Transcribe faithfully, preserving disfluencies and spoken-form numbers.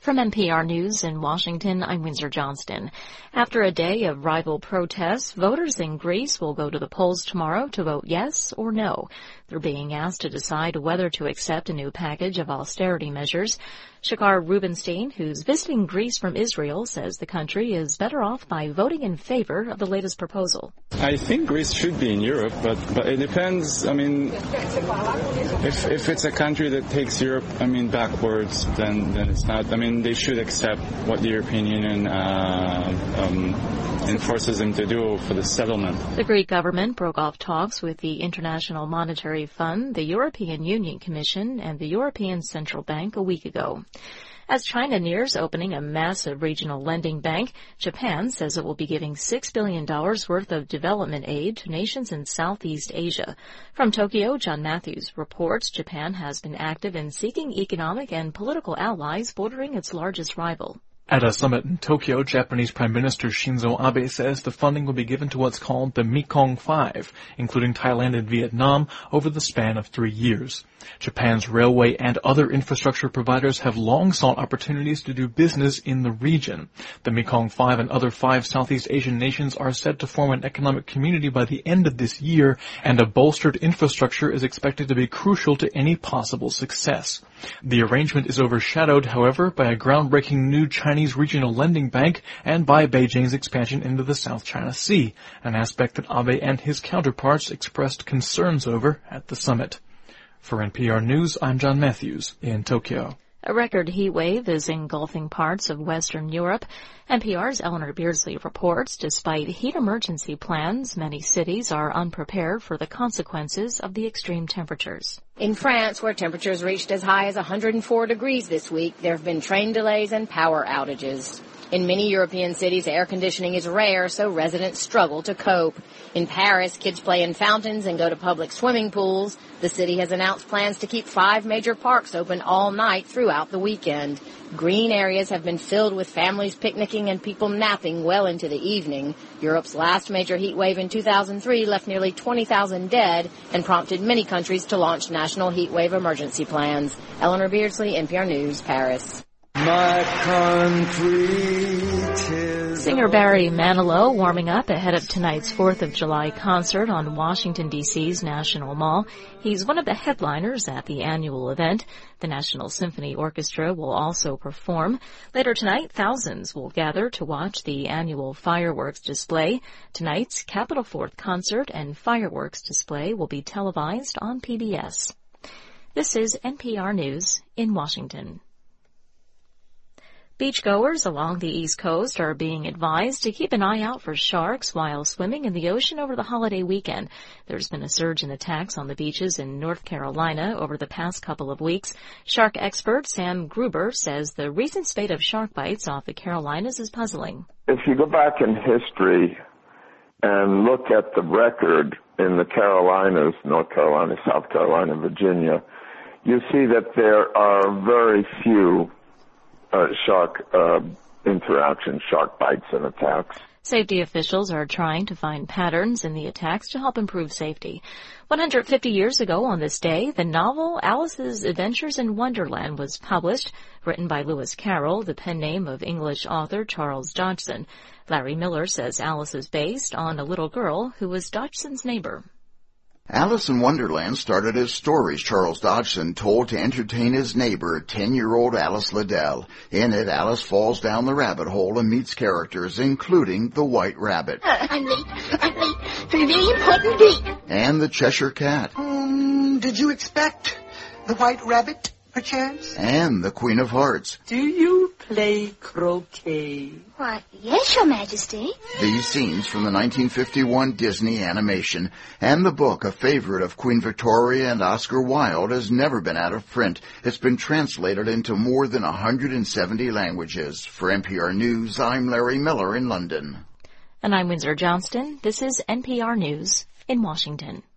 From N P R News in Washington, I'm Windsor Johnston. After a day of rival protests, voters in Greece will go to the polls tomorrow to vote yes or no. They're being asked to decide whether to accept a new package of austerity measures. Shakar Rubenstein, who's visiting Greece from Israel, says the country is better off by voting in favor of the latest proposal. I think Greece should be in Europe, but, but it depends. I mean, if, if it's a country that takes Europe, I mean, backwards, then, then it's not. I mean, they should accept what the European Union uh, um, enforces them to do for the settlement. The Greek government broke off talks with the International Monetary Fund, the European Union Commission, and the European Central Bank a week ago. As China nears opening a massive regional lending bank, Japan says it will be giving six billion dollars worth of development aid to nations in Southeast Asia. From Tokyo, John Matthews reports Japan has been active in seeking economic and political allies bordering its largest rival. At a summit in Tokyo, Japanese Prime Minister Shinzo Abe says the funding will be given to what's called the Mekong Five, including Thailand and Vietnam, over the span of three years. Japan's railway and other infrastructure providers have long sought opportunities to do business in the region. The Mekong Five and other five Southeast Asian nations are set to form an economic community by the end of this year, and a bolstered infrastructure is expected to be crucial to any possible success. The arrangement is overshadowed, however, by a groundbreaking new Chinese regional lending bank and by Beijing's expansion into the South China Sea, an aspect that Abe and his counterparts expressed concerns over at the summit. For N P R News, I'm John Matthews in Tokyo. A record heat wave is engulfing parts of Western Europe. N P R's Eleanor Beardsley reports despite heat emergency plans, many cities are unprepared for the consequences of the extreme temperatures. In France, where temperatures reached as high as one hundred four degrees this week, there have been train delays and power outages. In many European cities, air conditioning is rare, so residents struggle to cope. In Paris, kids play in fountains and go to public swimming pools. The city has announced plans to keep five major parks open all night throughout the weekend. Green areas have been filled with families picnicking and people napping well into the evening. Europe's last major heat wave in two thousand three left nearly twenty thousand dead and prompted many countries to launch national heat wave emergency plans. Eleanor Beardsley, N P R News, Paris. My country, tis Singer Barry Manilow warming up ahead of tonight's fourth of July concert on Washington, D C's National Mall. He's one of the headliners at the annual event. The National Symphony Orchestra will also perform. Later tonight, thousands will gather to watch the annual fireworks display. Tonight's Capitol Fourth concert and fireworks display will be televised on P B S. This is N P R News in Washington. Beachgoers along the East Coast are being advised to keep an eye out for sharks while swimming in the ocean over the holiday weekend. There's been a surge in attacks on the beaches in North Carolina over the past couple of weeks. Shark expert Sam Gruber says the recent spate of shark bites off the Carolinas is puzzling. If you go back in history and look at the record in the Carolinas, North Carolina, South Carolina, Virginia, you see that there are very few Uh, shark uh, interaction, shark bites and attacks. Safety officials are trying to find patterns in the attacks to help improve safety. one hundred fifty years ago on this day, the novel Alice's Adventures in Wonderland was published, written by Lewis Carroll, the pen name of English author Charles Dodgson. Larry Miller says Alice is based on a little girl who was Dodgson's neighbor. Alice in Wonderland started as stories Charles Dodgson told to entertain his neighbor, ten-year-old Alice Liddell. In it, Alice falls down the rabbit hole and meets characters, including the White Rabbit. Uh, I'm late. I'm late for a very important date. And the Cheshire Cat. Um, did you expect the White Rabbit, perchance? And the Queen of Hearts. Do you play croquet? Why, yes, Your Majesty. These scenes from the nineteen fifty-one Disney animation and the book, a favorite of Queen Victoria and Oscar Wilde, has never been out of print. It's been translated into more than one hundred seventy languages. For N P R News, I'm Larry Miller in London. And I'm Windsor Johnston. This is N P R News in Washington.